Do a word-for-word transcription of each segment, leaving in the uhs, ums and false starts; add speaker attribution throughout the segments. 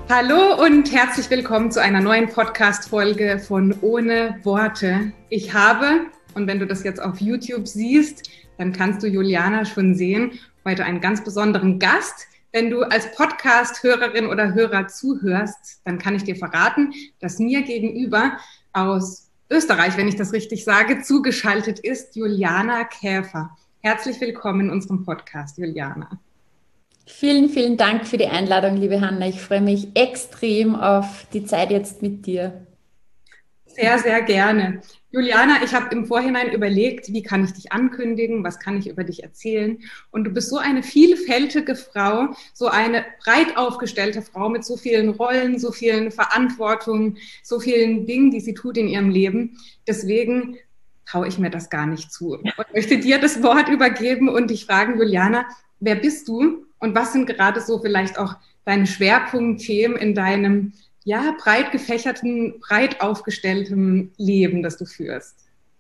Speaker 1: Hallo und herzlich willkommen zu einer neuen Podcast-Folge von Ohne Worte. Ich habe, und wenn du das jetzt auf YouTube siehst, dann kannst du Juliana schon sehen, heute einen ganz besonderen Gast. Wenn du als Podcast-Hörerin oder Hörer zuhörst, dann kann ich dir verraten, dass mir gegenüber aus Österreich, wenn ich das richtig sage, zugeschaltet ist Juliana Käfer. Herzlich willkommen in unserem Podcast, Juliana.
Speaker 2: Vielen, vielen Dank für die Einladung, liebe Hanna. Ich freue mich extrem auf die Zeit jetzt mit dir.
Speaker 1: Sehr, sehr gerne. Juliana, ich habe im Vorhinein überlegt, wie kann ich dich ankündigen, was kann ich über dich erzählen? Und du bist so eine vielfältige Frau, so eine breit aufgestellte Frau mit so vielen Rollen, so vielen Verantwortungen, so vielen Dingen, die sie tut in ihrem Leben. Deswegen traue ich mir das gar nicht zu und möchte dir das Wort übergeben und dich fragen, Juliana, wer bist du und was sind gerade so vielleicht auch deine Schwerpunktthemen in deinem ja, breit gefächerten, breit aufgestellten Leben, das du führst?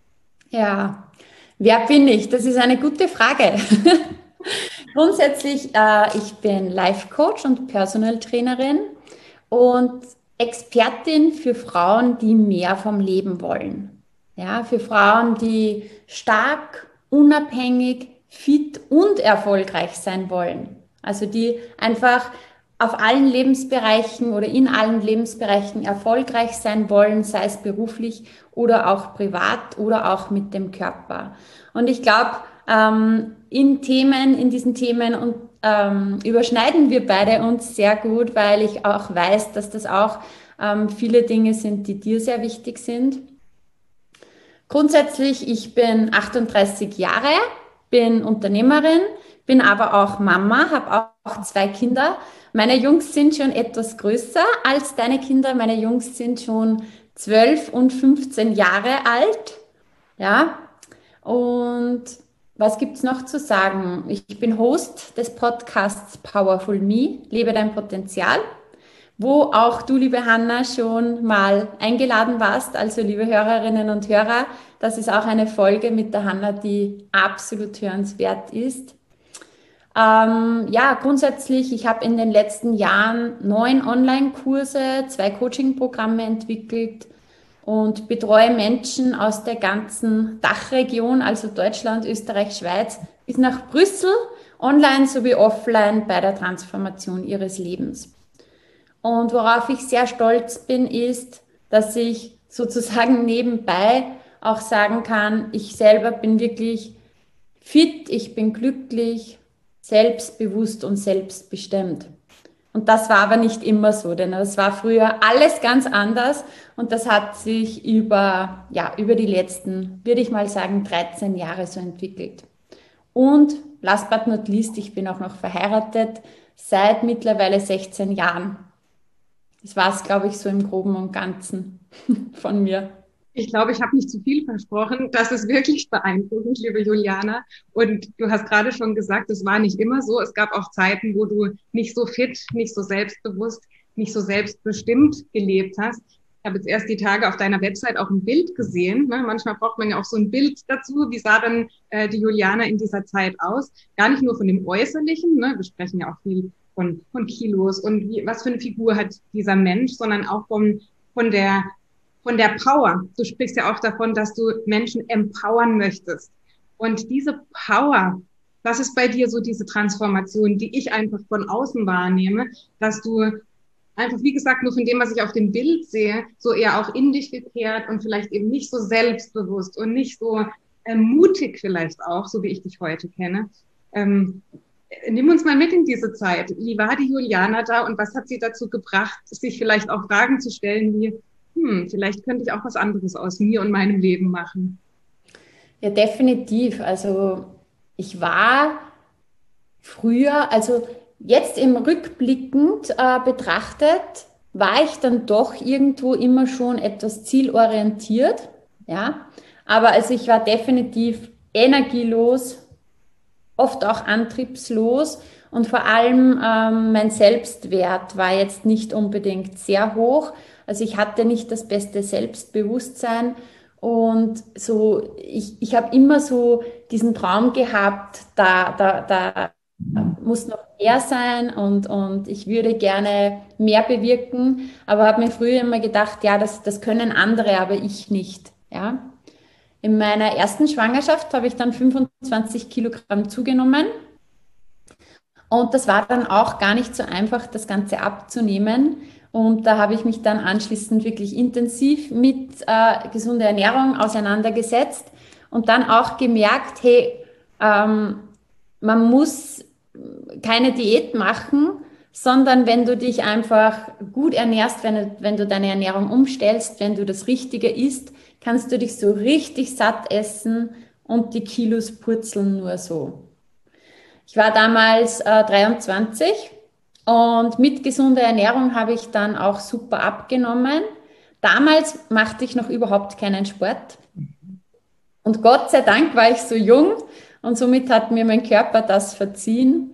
Speaker 2: Ja, wer bin ich? Das ist eine gute Frage. Grundsätzlich, äh, ich bin Life Coach und Personal Trainerin und Expertin für Frauen, die mehr vom Leben wollen. Ja, für Frauen, die stark, unabhängig, fit und erfolgreich sein wollen. Also die einfach auf allen Lebensbereichen oder in allen Lebensbereichen erfolgreich sein wollen, sei es beruflich oder auch privat oder auch mit dem Körper. Und ich glaube, ähm, in Themen, in diesen Themen und ähm, überschneiden wir beide uns sehr gut, weil ich auch weiß, dass das auch ähm, viele Dinge sind, die dir sehr wichtig sind. Grundsätzlich, ich bin achtunddreißig Jahre, bin Unternehmerin, bin aber auch Mama, habe auch zwei Kinder. Meine Jungs sind schon etwas größer als deine Kinder. Meine Jungs sind schon zwölf und fünfzehn Jahre alt. Ja, und was gibt's noch zu sagen? Ich bin Host des Podcasts Powerful Me, lebe dein Potenzial, wo auch du, liebe Hanna, schon mal eingeladen warst. Also, liebe Hörerinnen und Hörer, das ist auch eine Folge mit der Hanna, die absolut hörenswert ist. Ähm, ja, grundsätzlich, ich habe in den letzten Jahren neun Online-Kurse, zwei Coaching-Programme entwickelt und betreue Menschen aus der ganzen Dachregion, also Deutschland, Österreich, Schweiz, bis nach Brüssel, online sowie offline bei der Transformation ihres Lebens. Und worauf ich sehr stolz bin, ist, dass ich sozusagen nebenbei auch sagen kann, ich selber bin wirklich fit, ich bin glücklich, selbstbewusst und selbstbestimmt. Und das war aber nicht immer so, denn es war früher alles ganz anders und das hat sich über, ja, über die letzten, würde ich mal sagen, dreizehn Jahre so entwickelt. Und last but not least, ich bin auch noch verheiratet seit mittlerweile sechzehn Jahren. Das war es, glaube ich, so im Groben und Ganzen von mir.
Speaker 1: Ich glaube, ich habe nicht zu viel versprochen. Das ist wirklich beeindruckend, liebe Juliana. Und du hast gerade schon gesagt, es war nicht immer so. Es gab auch Zeiten, wo du nicht so fit, nicht so selbstbewusst, nicht so selbstbestimmt gelebt hast. Ich habe jetzt erst die Tage auf deiner Website auch ein Bild gesehen. Ne? Manchmal braucht man ja auch so ein Bild dazu. Wie sah dann äh, die Juliana in dieser Zeit aus? Gar nicht nur von dem Äußerlichen. Ne? Wir sprechen ja auch viel von, von Kilos und wie, was für eine Figur hat dieser Mensch, sondern auch von, von der von der Power. Du sprichst ja auch davon, dass du Menschen empowern möchtest. Und diese Power, das ist bei dir so diese Transformation, die ich einfach von außen wahrnehme, dass du einfach, wie gesagt, nur von dem, was ich auf dem Bild sehe, so eher auch in dich gekehrt und vielleicht eben nicht so selbstbewusst und nicht so äh, mutig vielleicht auch, so wie ich dich heute kenne. Ähm, nimm uns mal mit in diese Zeit. Wie war die Juliana da und was hat sie dazu gebracht, sich vielleicht auch Fragen zu stellen wie, hm, vielleicht könnte ich auch was anderes aus mir und meinem Leben machen.
Speaker 2: Ja, definitiv. Also ich war früher, also jetzt im Rückblickend äh, betrachtet, war ich dann doch irgendwo immer schon etwas zielorientiert, ja. Aber also ich war definitiv energielos, oft auch antriebslos und vor allem ähm, mein Selbstwert war jetzt nicht unbedingt sehr hoch. Also ich hatte nicht das beste Selbstbewusstsein und so, ich, ich habe immer so diesen Traum gehabt, da, da, da muss noch mehr sein und, und ich würde gerne mehr bewirken, aber habe mir früher immer gedacht, ja, das, das können andere, aber ich nicht. Ja. In meiner ersten Schwangerschaft habe ich dann fünfundzwanzig Kilogramm zugenommen und das war dann auch gar nicht so einfach, das Ganze abzunehmen. Und da habe ich mich dann anschließend wirklich intensiv mit äh, gesunder Ernährung auseinandergesetzt und dann auch gemerkt, hey, ähm, man muss keine Diät machen, sondern wenn du dich einfach gut ernährst, wenn du, wenn du deine Ernährung umstellst, wenn du das Richtige isst, kannst du dich so richtig satt essen und die Kilos purzeln nur so. Ich war damals äh, dreiundzwanzig und mit gesunder Ernährung habe ich dann auch super abgenommen. Damals machte ich noch überhaupt keinen Sport. Und Gott sei Dank war ich so jung und somit hat mir mein Körper das verziehen,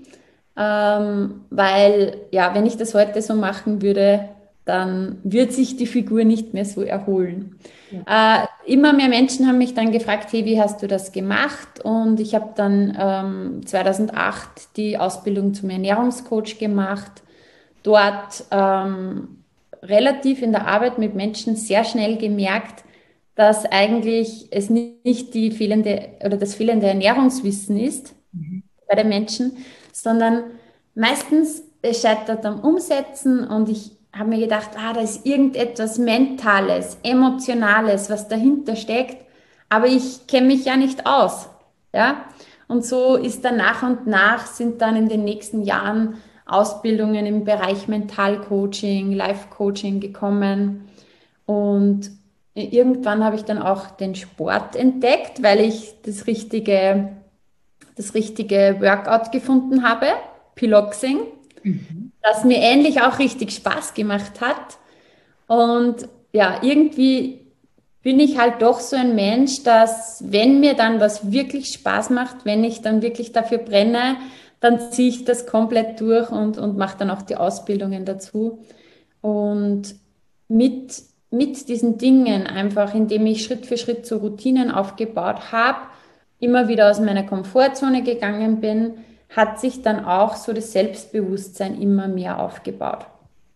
Speaker 2: ähm, weil ja, wenn ich das heute so machen würde, dann wird sich die Figur nicht mehr so erholen. Ja. Äh, immer mehr Menschen haben mich dann gefragt, hey, wie hast du das gemacht? Und ich habe dann ähm, zweitausendacht die Ausbildung zum Ernährungscoach gemacht, dort ähm, relativ in der Arbeit mit Menschen sehr schnell gemerkt, dass eigentlich es nicht die fehlende oder das fehlende Ernährungswissen ist mhm. bei den Menschen, sondern meistens es scheitert am Umsetzen und ich habe mir gedacht, ah, da ist irgendetwas Mentales, Emotionales, was dahinter steckt, aber ich kenne mich ja nicht aus, ja. Und so ist dann nach und nach sind dann in den nächsten Jahren Ausbildungen im Bereich Mentalcoaching, Life-Coaching gekommen und irgendwann habe ich dann auch den Sport entdeckt, weil ich das richtige, das richtige Workout gefunden habe, Piloxing, mhm. das mir ähnlich auch richtig Spaß gemacht hat. Und ja, irgendwie bin ich halt doch so ein Mensch, dass wenn mir dann was wirklich Spaß macht, wenn ich dann wirklich dafür brenne, dann ziehe ich das komplett durch und, und mache dann auch die Ausbildungen dazu. Und mit mit diesen Dingen einfach, indem ich Schritt für Schritt so Routinen aufgebaut habe, immer wieder aus meiner Komfortzone gegangen bin, hat sich dann auch so das Selbstbewusstsein immer mehr aufgebaut.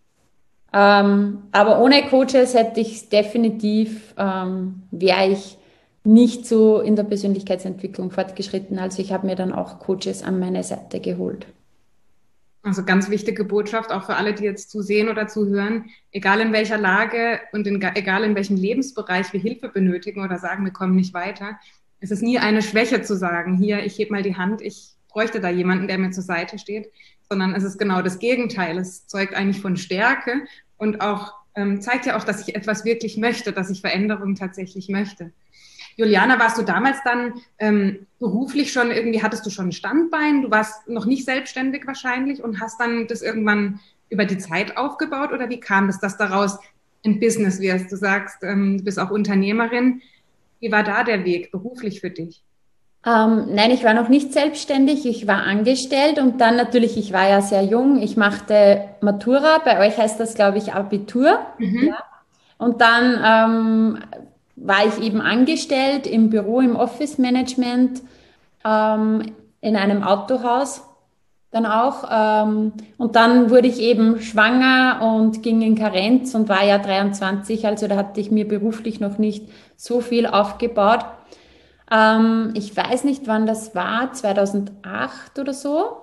Speaker 2: Ähm, aber ohne Coaches hätte ich definitiv, ähm, wäre ich nicht so in der Persönlichkeitsentwicklung fortgeschritten. Also ich habe mir dann auch Coaches an meine Seite geholt.
Speaker 1: Also ganz wichtige Botschaft auch für alle, die jetzt zusehen oder zuhören, egal in welcher Lage und in, egal in welchem Lebensbereich wir Hilfe benötigen oder sagen, wir kommen nicht weiter. Es ist nie eine Schwäche zu sagen, hier, ich hebe mal die Hand, ich bräuchte da jemanden, der mir zur Seite steht, sondern es ist genau das Gegenteil. Es zeugt eigentlich von Stärke und auch ähm, zeigt ja auch, dass ich etwas wirklich möchte, dass ich Veränderungen tatsächlich möchte. Juliana, warst du damals dann ähm, beruflich schon irgendwie, hattest du schon ein Standbein, du warst noch nicht selbstständig wahrscheinlich und hast dann das irgendwann über die Zeit aufgebaut oder wie kam es, dass daraus ein Business wirst? Du sagst, ähm, du bist auch Unternehmerin. Wie war da der Weg beruflich für dich?
Speaker 2: Ähm, nein, ich war noch nicht selbstständig, ich war angestellt und dann natürlich, ich war ja sehr jung, ich machte Matura, bei euch heißt das, glaube ich, Abitur. Mhm. Ja. Und dann ähm, war ich eben angestellt im Büro, im Office Management, ähm, in einem Autohaus dann auch. Ähm, und dann wurde ich eben schwanger und ging in Karenz und war ja dreiundzwanzig, also da hatte ich mir beruflich noch nicht so viel aufgebaut. Ähm, ich weiß nicht, wann das war, zweitausendacht oder so,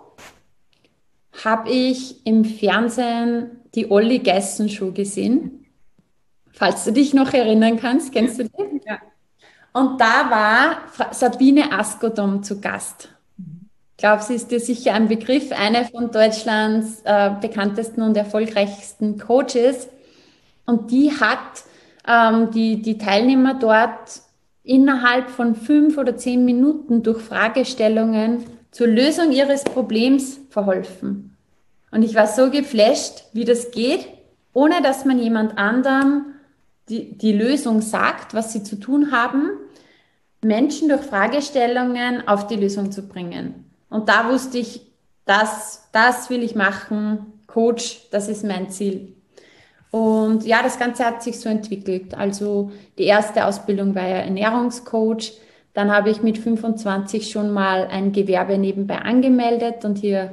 Speaker 2: habe ich im Fernsehen die Olli Geißen Show gesehen. Falls du dich noch erinnern kannst, kennst du die? Ja. Und da war Sabine Askodom zu Gast. Ich glaube, sie ist dir sicher ein Begriff, eine von Deutschlands äh, bekanntesten und erfolgreichsten Coaches. Und die hat ähm, die, die Teilnehmer dort innerhalb von fünf oder zehn Minuten durch Fragestellungen zur Lösung ihres Problems verholfen. Und ich war so geflasht, wie das geht, ohne dass man jemand anderem die, die Lösung sagt, was sie zu tun haben, Menschen durch Fragestellungen auf die Lösung zu bringen. Und da wusste ich, das, das will ich machen, Coach, das ist mein Ziel. Und ja, das Ganze hat sich so entwickelt. Also die erste Ausbildung war ja Ernährungscoach. Dann habe ich mit fünfundzwanzig schon mal ein Gewerbe nebenbei angemeldet und hier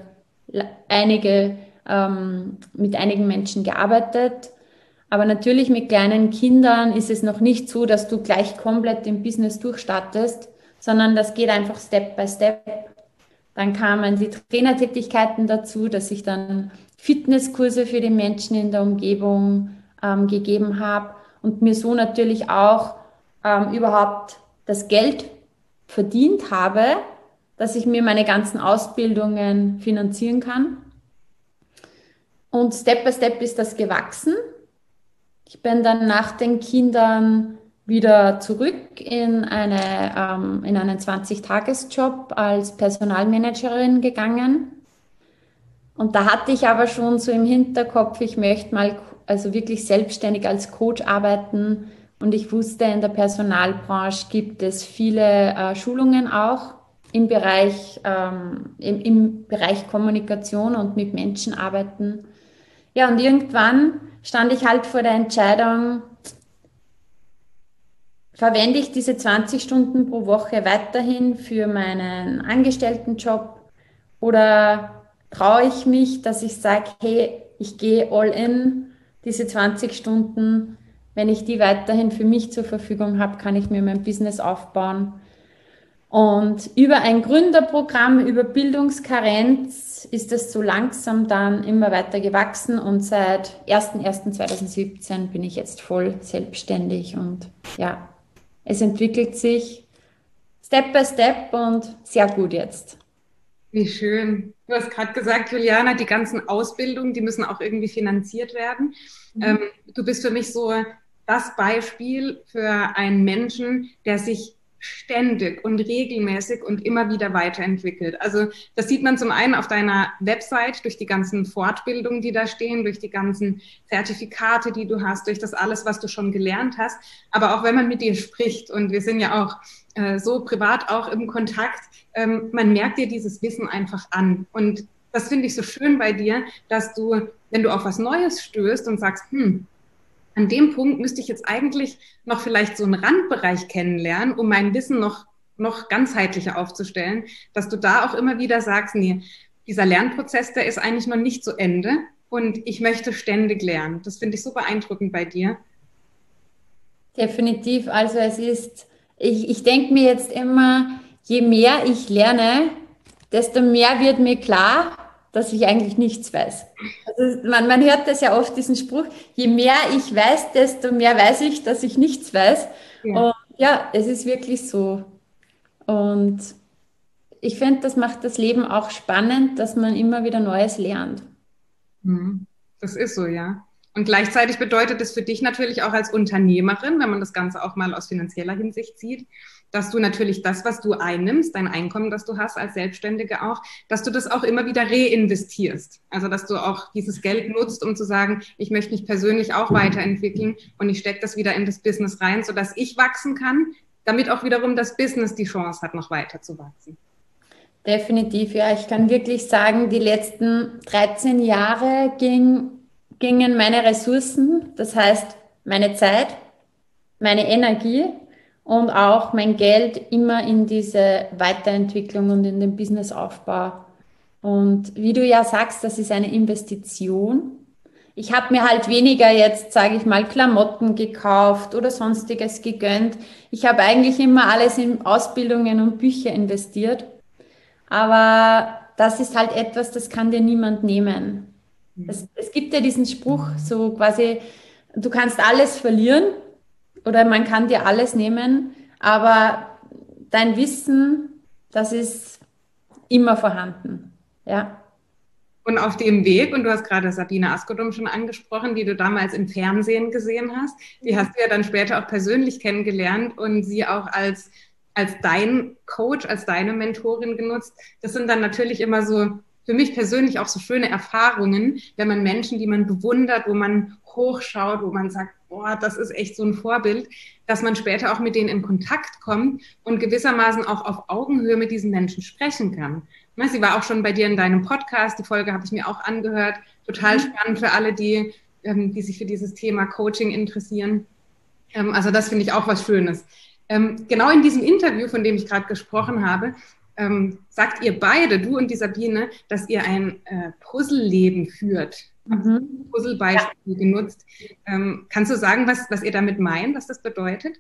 Speaker 2: einige, ähm, mit einigen Menschen gearbeitet. Aber natürlich mit kleinen Kindern ist es noch nicht so, dass du gleich komplett im Business durchstartest, sondern das geht einfach Step by Step. Dann kamen die Trainertätigkeiten dazu, dass ich dann Fitnesskurse für die Menschen in der Umgebung ähm, gegeben habe und mir so natürlich auch ähm, überhaupt das Geld verdient habe, dass ich mir meine ganzen Ausbildungen finanzieren kann. Und Step by Step ist das gewachsen. Ich bin dann nach den Kindern wieder zurück in eine, ähm, in einen zwanzig-Tages-Job als Personalmanagerin gegangen. Und da hatte ich aber schon so im Hinterkopf, ich möchte mal also wirklich selbstständig als Coach arbeiten. Und ich wusste, in der Personalbranche gibt es viele äh, Schulungen auch im Bereich, ähm, im, im Bereich Kommunikation und mit Menschen arbeiten. Ja, und irgendwann stand ich halt vor der Entscheidung, verwende ich diese zwanzig Stunden pro Woche weiterhin für meinen Angestelltenjob oder traue ich mich, dass ich sage, hey, ich gehe all in, diese zwanzig Stunden, wenn ich die weiterhin für mich zur Verfügung habe, kann ich mir mein Business aufbauen. Und über ein Gründerprogramm, über Bildungskarenz ist es so langsam dann immer weiter gewachsen und seit erster erster zweitausendsiebzehn bin ich jetzt voll selbstständig und ja, es entwickelt sich Step by Step und sehr gut jetzt.
Speaker 1: Wie schön. Du hast gerade gesagt, Juliana, die ganzen Ausbildungen, die müssen auch irgendwie finanziert werden. Mhm. Ähm, du bist für mich so das Beispiel für einen Menschen, der sich ständig und regelmäßig und immer wieder weiterentwickelt. Also das sieht man zum einen auf deiner Website durch die ganzen Fortbildungen, die da stehen, durch die ganzen Zertifikate, die du hast, durch das alles, was du schon gelernt hast. Aber auch wenn man mit dir spricht, und wir sind ja auch äh, so privat auch im Kontakt, ähm, man merkt dir dieses Wissen einfach an. Und das finde ich so schön bei dir, dass du, wenn du auf was Neues stößt und sagst, hm, an dem Punkt müsste ich jetzt eigentlich noch vielleicht so einen Randbereich kennenlernen, um mein Wissen noch, noch ganzheitlicher aufzustellen, dass du da auch immer wieder sagst, nee, dieser Lernprozess, der ist eigentlich noch nicht zu Ende und ich möchte ständig lernen. Das finde ich so beeindruckend bei dir.
Speaker 2: Definitiv. Also es ist, ich, ich denke mir jetzt immer, je mehr ich lerne, desto mehr wird mir klar, dass ich eigentlich nichts weiß. Also man, man hört das ja oft, diesen Spruch, je mehr ich weiß, desto mehr weiß ich, dass ich nichts weiß. Ja. Und ja, es ist wirklich so. Und ich finde, das macht das Leben auch spannend, dass man immer wieder Neues lernt.
Speaker 1: Das ist so, ja. Und gleichzeitig bedeutet es für dich natürlich auch als Unternehmerin, wenn man das Ganze auch mal aus finanzieller Hinsicht sieht, dass du natürlich das, was du einnimmst, dein Einkommen, das du hast als Selbstständige auch, dass du das auch immer wieder reinvestierst. Also, dass du auch dieses Geld nutzt, um zu sagen, ich möchte mich persönlich auch weiterentwickeln und ich stecke das wieder in das Business rein, sodass ich wachsen kann, damit auch wiederum das Business die Chance hat, noch weiter zu wachsen.
Speaker 2: Definitiv, ja. Ich kann wirklich sagen, die letzten dreizehn Jahre ging, gingen meine Ressourcen, das heißt meine Zeit, meine Energie und auch mein Geld immer in diese Weiterentwicklung und in den Businessaufbau. Und wie du ja sagst, das ist eine Investition. Ich habe mir halt weniger jetzt, sage ich mal, Klamotten gekauft oder sonstiges gegönnt. Ich habe eigentlich immer alles in Ausbildungen und Bücher investiert. Aber das ist halt etwas, das kann dir niemand nehmen. Es, es gibt ja diesen Spruch, so quasi, du kannst alles verlieren oder man kann dir alles nehmen, aber dein Wissen, das ist immer vorhanden. Ja.
Speaker 1: Und auf dem Weg, und du hast gerade Sabine Askodum schon angesprochen, die du damals im Fernsehen gesehen hast, die hast du ja dann später auch persönlich kennengelernt und sie auch als als dein Coach, als deine Mentorin genutzt. Das sind dann natürlich immer so, für mich persönlich auch so schöne Erfahrungen, wenn man Menschen, die man bewundert, wo man hochschaut, wo man sagt, boah, das ist echt so ein Vorbild, dass man später auch mit denen in Kontakt kommt und gewissermaßen auch auf Augenhöhe mit diesen Menschen sprechen kann. Sie war auch schon bei dir in deinem Podcast, die Folge habe ich mir auch angehört, total spannend für alle, die, die sich für dieses Thema Coaching interessieren. Also das finde ich auch was Schönes. Ähm, genau in diesem Interview, von dem ich gerade gesprochen habe, ähm, sagt ihr beide, du und die Sabine, dass ihr ein äh, Puzzleleben führt.
Speaker 2: Mhm.
Speaker 1: Puzzlebeispiel genutzt. Ähm, kannst du sagen, was, was ihr damit meint, was das bedeutet?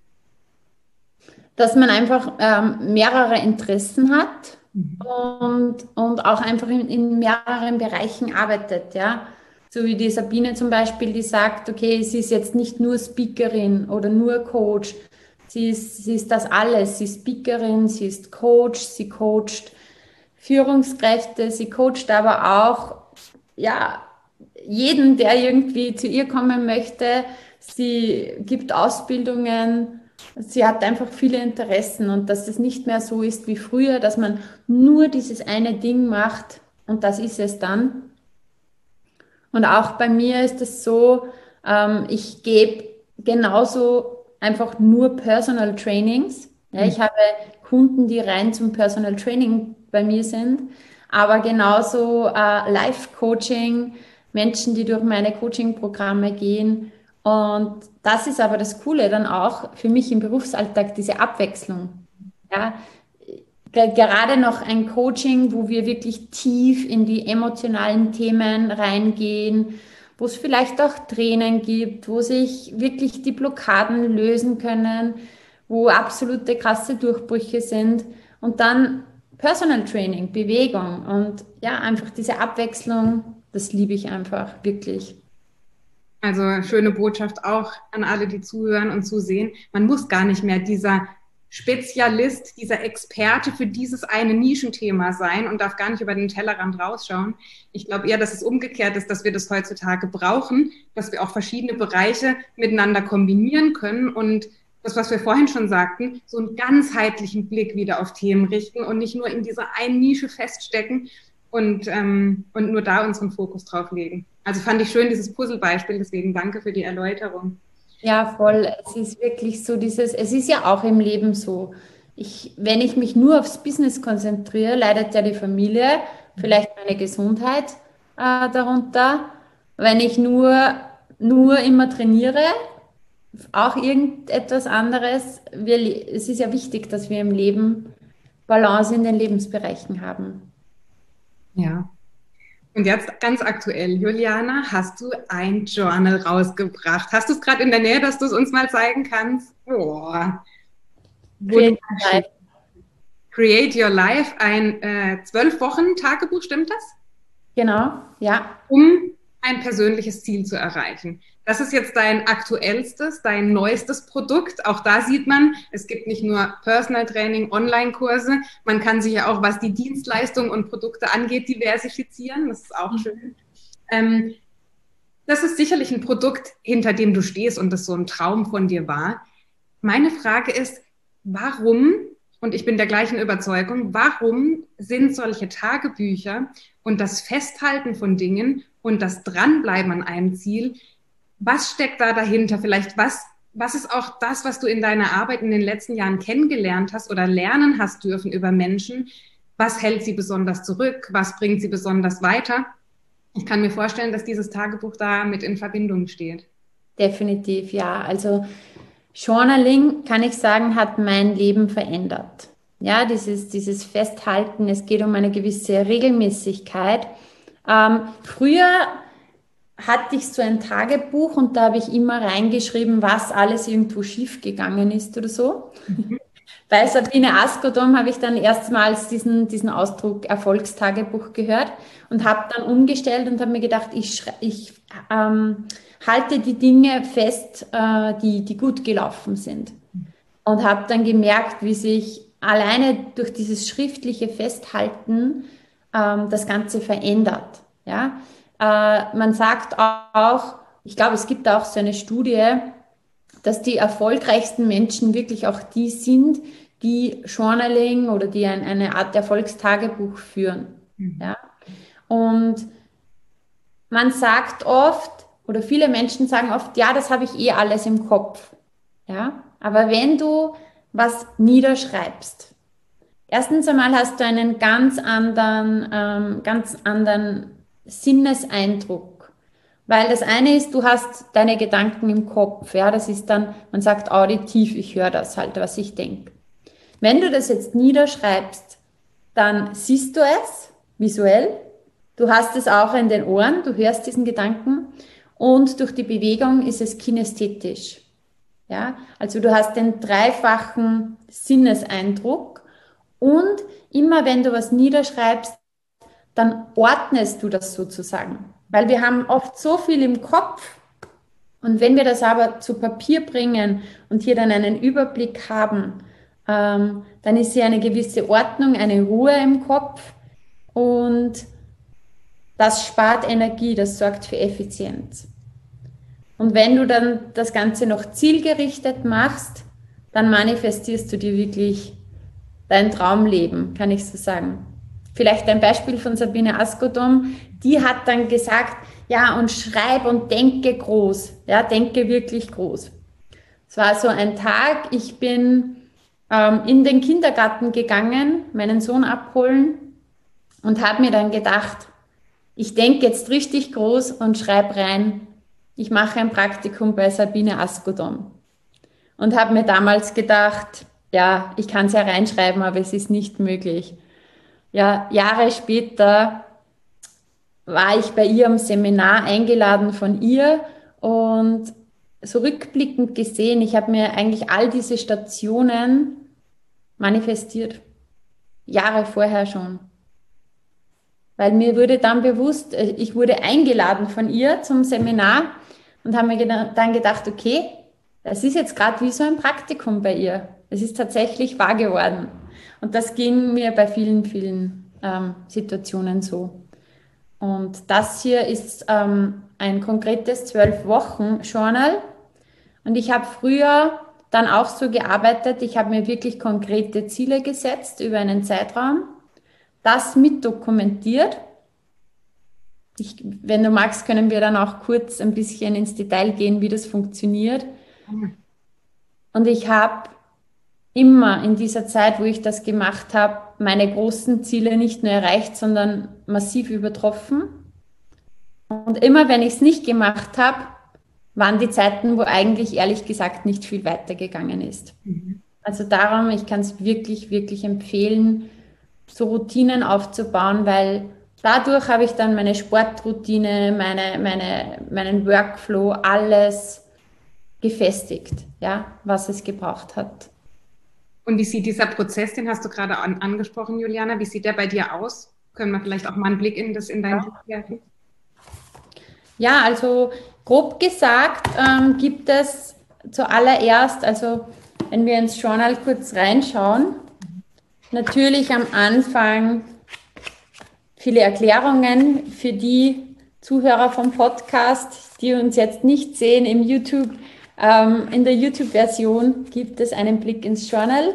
Speaker 2: Dass man einfach ähm, mehrere Interessen hat
Speaker 1: Mhm.
Speaker 2: und, und auch einfach in, in mehreren Bereichen arbeitet, ja. So wie die Sabine zum Beispiel, die sagt, okay, sie ist jetzt nicht nur Speakerin oder nur Coach, sie ist, sie ist das alles. Sie ist Speakerin, sie ist Coach, sie coacht Führungskräfte, sie coacht aber auch, ja, jeden, der irgendwie zu ihr kommen möchte. Sie gibt Ausbildungen. Sie hat einfach viele Interessen und dass es nicht mehr so ist wie früher, dass man nur dieses eine Ding macht und das ist es dann. Und auch bei mir ist es so, ähm, ich gebe genauso einfach nur Personal Trainings. Ja,
Speaker 1: Mhm.
Speaker 2: ich habe Kunden, die rein zum Personal Training bei mir sind, aber genauso äh, Life-Coaching, Menschen, die durch meine Coaching-Programme gehen. Und das ist aber das Coole dann auch für mich im Berufsalltag, diese Abwechslung. Ja, ge- gerade noch ein Coaching, wo wir wirklich tief in die emotionalen Themen reingehen, wo es vielleicht auch Tränen gibt, wo sich wirklich die Blockaden lösen können, wo absolute krasse Durchbrüche sind und dann Personal Training, Bewegung und ja, einfach diese Abwechslung, das liebe ich einfach wirklich.
Speaker 1: Also schöne Botschaft auch an alle, die zuhören und zusehen. Man muss gar nicht mehr dieser Spezialist, dieser Experte für dieses eine Nischenthema sein und darf gar nicht über den Tellerrand rausschauen. Ich glaube eher, dass es umgekehrt ist, dass wir das heutzutage brauchen, dass wir auch verschiedene Bereiche miteinander kombinieren können und das, was wir vorhin schon sagten, so einen ganzheitlichen Blick wieder auf Themen richten und nicht nur in dieser einen Nische feststecken, und, ähm, und nur da unseren Fokus drauf legen. Also fand ich schön dieses Puzzlebeispiel, deswegen danke für die Erläuterung.
Speaker 2: Ja, voll. Es ist wirklich so dieses, es ist ja auch im Leben so. Ich, wenn ich mich nur aufs Business konzentriere, leidet ja die Familie, vielleicht meine Gesundheit äh, darunter. Wenn ich nur, nur immer trainiere, auch irgendetwas anderes. Wir, le- es ist ja wichtig, dass wir im Leben Balance in den Lebensbereichen haben.
Speaker 1: Ja. Und jetzt ganz aktuell, Juliana, hast du ein Journal rausgebracht? Hast du es gerade in der Nähe, dass du es uns mal zeigen kannst? Boah,
Speaker 2: Creative
Speaker 1: wunderschön.
Speaker 2: Life.
Speaker 1: Create Your Life, ein äh, zwölf Wochen Tagebuch, stimmt das?
Speaker 2: Genau, ja.
Speaker 1: Um ein persönliches Ziel zu erreichen. Das ist jetzt dein aktuellstes, dein neuestes Produkt. Auch da sieht man, es gibt nicht nur Personal Training, Online-Kurse, man kann sich ja auch, was die Dienstleistungen und Produkte angeht, diversifizieren. Das ist auch schön. Ähm, das ist sicherlich ein Produkt, hinter dem du stehst und das so ein Traum von dir war. Meine Frage ist, warum, und ich bin der gleichen Überzeugung, warum sind solche Tagebücher und das Festhalten von Dingen und das Dranbleiben an einem Ziel, was steckt da dahinter? Vielleicht was, was ist auch das, was du in deiner Arbeit in den letzten Jahren kennengelernt hast oder lernen hast dürfen über Menschen? Was hält sie besonders zurück? Was bringt sie besonders weiter? Ich kann mir vorstellen, dass dieses Tagebuch da mit in Verbindung steht.
Speaker 2: Definitiv, ja. Also Journaling, kann ich sagen, hat mein Leben verändert. Ja, dieses, dieses Festhalten, es geht um eine gewisse Regelmäßigkeit. Ähm, früher hatte ich so ein Tagebuch und da habe ich immer reingeschrieben, was alles irgendwo schief gegangen ist oder so. Bei Sabine Askodom habe ich dann erstmals diesen, diesen Ausdruck Erfolgstagebuch gehört und habe dann umgestellt und habe mir gedacht, ich, schrei- ich ähm, halte die Dinge fest, äh, die, die gut gelaufen sind. Und habe dann gemerkt, wie sich alleine durch dieses schriftliche Festhalten ähm, das Ganze verändert. Ja? Äh, man sagt auch, ich glaube, es gibt auch so eine Studie, dass die erfolgreichsten Menschen wirklich auch die sind, die Journaling oder die ein, eine Art Erfolgstagebuch führen. Ja? Und man sagt oft, oder viele Menschen sagen oft, ja, das habe ich eh alles im Kopf. Ja? Aber wenn du was niederschreibst, erstens einmal hast du einen ganz anderen, ähm, ganz anderen Sinneseindruck. Weil das eine ist, du hast deine Gedanken im Kopf, ja, das ist dann, man sagt auditiv, ich höre das halt, was ich denke. Wenn du das jetzt niederschreibst, dann siehst du es visuell, du hast es auch in den Ohren, du hörst diesen Gedanken und durch die Bewegung ist es kinästhetisch. Ja, also du hast den dreifachen Sinneseindruck und immer wenn du was niederschreibst, dann ordnest du das sozusagen. Weil wir haben oft so viel im Kopf und wenn wir das aber zu Papier bringen und hier dann einen Überblick haben, ähm, dann ist hier eine gewisse Ordnung, eine Ruhe im Kopf und das spart Energie, das sorgt für Effizienz. Und wenn du dann das Ganze noch zielgerichtet machst, dann manifestierst du dir wirklich dein Traumleben, kann ich so sagen. Vielleicht ein Beispiel von Sabine Askodom, die hat dann gesagt, ja, und schreib und denke groß, ja, denke wirklich groß. Es war so ein Tag, ich bin ähm, in den Kindergarten gegangen, meinen Sohn abholen und habe mir dann gedacht, ich denke jetzt richtig groß und schreibe rein, ich mache ein Praktikum bei Sabine Askodom. Und habe mir damals gedacht, ja, ich kann es ja reinschreiben, aber es ist nicht möglich. Ja, Jahre später war ich bei ihr am Seminar eingeladen von ihr und so rückblickend gesehen, ich habe mir eigentlich all diese Stationen manifestiert, Jahre vorher schon. Weil mir wurde dann bewusst, ich wurde eingeladen von ihr zum Seminar und habe mir dann gedacht, okay, das ist jetzt gerade wie so ein Praktikum bei ihr. Es ist tatsächlich wahr geworden. Und das ging mir bei vielen, vielen ähm, Situationen so. Und das hier ist ähm, ein konkretes zwölf-Wochen-Journal. Und ich habe früher dann auch so gearbeitet, ich habe mir wirklich konkrete Ziele gesetzt über einen Zeitraum, das mit dokumentiert. Ich, wenn du magst, können wir dann auch kurz ein bisschen ins Detail gehen, wie das funktioniert. Und ich habe immer in dieser Zeit, wo ich das gemacht habe, meine großen Ziele nicht nur erreicht, sondern massiv übertroffen. Und immer wenn ich es nicht gemacht habe, waren die Zeiten, wo eigentlich ehrlich gesagt nicht viel weitergegangen ist. Mhm. Also darum, ich kann es wirklich, wirklich empfehlen, so Routinen aufzubauen, weil dadurch habe ich dann meine Sportroutine, meine, meine, meinen Workflow, alles gefestigt, ja, was es gebraucht hat.
Speaker 1: Und wie sieht dieser Prozess, den hast du gerade an, angesprochen, Juliana, wie sieht der bei dir aus? Können wir vielleicht auch mal einen Blick in das in dein Buch werfen?
Speaker 2: Ja, also grob gesagt ähm, gibt es zuallererst, also wenn wir ins Journal kurz reinschauen, natürlich am Anfang viele Erklärungen für die Zuhörer vom Podcast, die uns jetzt nicht sehen im YouTube. Ähm, in der YouTube-Version gibt es einen Blick ins Journal.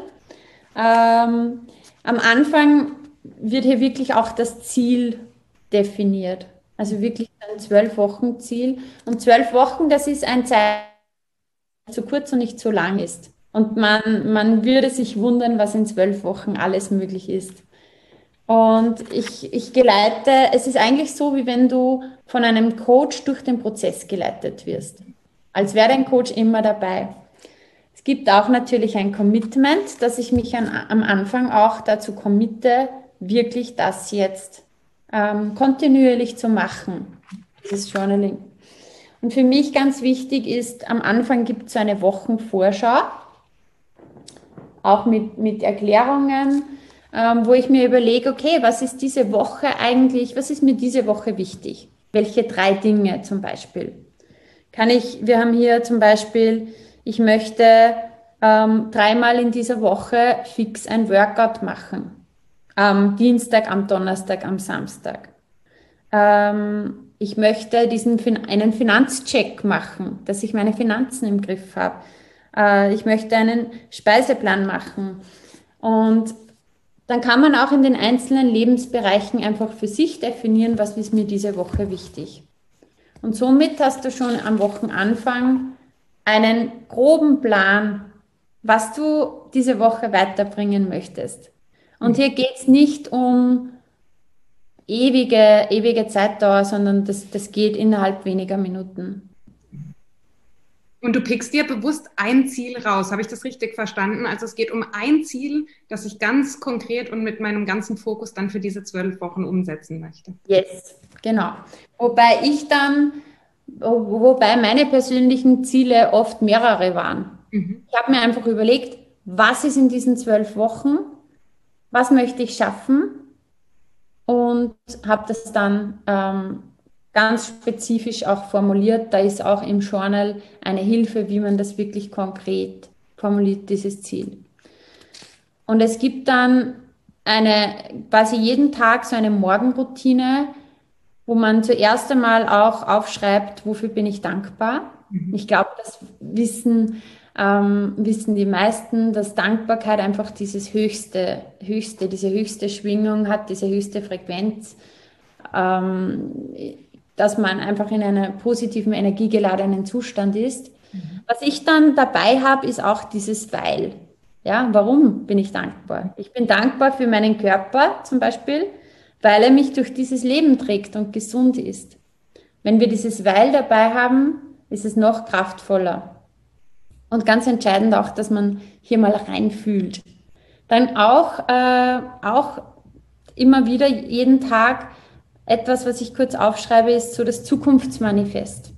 Speaker 2: Ähm, am Anfang wird hier wirklich auch das Ziel definiert. Also wirklich ein zwölf-Wochen-Ziel. Und zwölf Wochen, das ist ein Zeit, die zu kurz und nicht zu lang ist. Und man, man würde sich wundern, was in zwölf Wochen alles möglich ist. Und ich, ich geleite, es ist eigentlich so, wie wenn du von einem Coach durch den Prozess geleitet wirst. Als wäre dein Coach immer dabei. Es gibt auch natürlich ein Commitment, dass ich mich an, am Anfang auch dazu committe, wirklich das jetzt ähm, kontinuierlich zu machen, dieses Journaling. Und für mich ganz wichtig ist, am Anfang gibt es so eine Wochenvorschau, auch mit, mit Erklärungen, ähm, wo ich mir überlege, okay, was ist diese Woche eigentlich, was ist mir diese Woche wichtig? Welche drei Dinge zum Beispiel? Kann ich, wir haben hier zum Beispiel, ich möchte ähm, dreimal in dieser Woche fix ein Workout machen. Am Dienstag, am Donnerstag, am Samstag. Ähm, ich möchte diesen einen Finanzcheck machen, dass ich meine Finanzen im Griff habe. Äh, ich möchte einen Speiseplan machen. Und dann kann man auch in den einzelnen Lebensbereichen einfach für sich definieren, was ist mir diese Woche wichtig. Und somit hast du schon am Wochenanfang einen groben Plan, was du diese Woche weiterbringen möchtest. Und hier geht es nicht um ewige, ewige Zeitdauer, sondern das, das geht innerhalb weniger Minuten.
Speaker 1: Und du pickst dir bewusst ein Ziel raus. Habe ich das richtig verstanden? Also es geht um ein Ziel, das ich ganz konkret und mit meinem ganzen Fokus dann für diese zwölf Wochen umsetzen möchte.
Speaker 2: Yes, genau. Wobei ich dann, wobei meine persönlichen Ziele oft mehrere waren.
Speaker 1: Mhm.
Speaker 2: Ich habe mir einfach überlegt, was ist in diesen zwölf Wochen, was möchte ich schaffen und habe das dann ähm, ganz spezifisch auch formuliert. Da ist auch im Journal eine Hilfe, wie man das wirklich konkret formuliert, dieses Ziel. Und es gibt dann eine, quasi jeden Tag so eine Morgenroutine, wo man zuerst einmal auch aufschreibt, wofür bin ich dankbar.
Speaker 1: Mhm.
Speaker 2: Ich glaube, das wissen, ähm, wissen die meisten, dass Dankbarkeit einfach dieses höchste, höchste, diese höchste Schwingung hat, diese höchste Frequenz, ähm, dass man einfach in einem positiven, energiegeladenen Zustand ist.
Speaker 1: Mhm.
Speaker 2: Was ich dann dabei habe, ist auch dieses Weil. Ja, warum bin ich dankbar? Ich bin dankbar für meinen Körper zum Beispiel, weil er mich durch dieses Leben trägt und gesund ist. Wenn wir dieses Weil dabei haben, ist es noch kraftvoller. Und ganz entscheidend auch, dass man hier mal reinfühlt. Dann auch, äh, auch immer wieder jeden Tag etwas, was ich kurz aufschreibe, ist so das Zukunftsmanifest.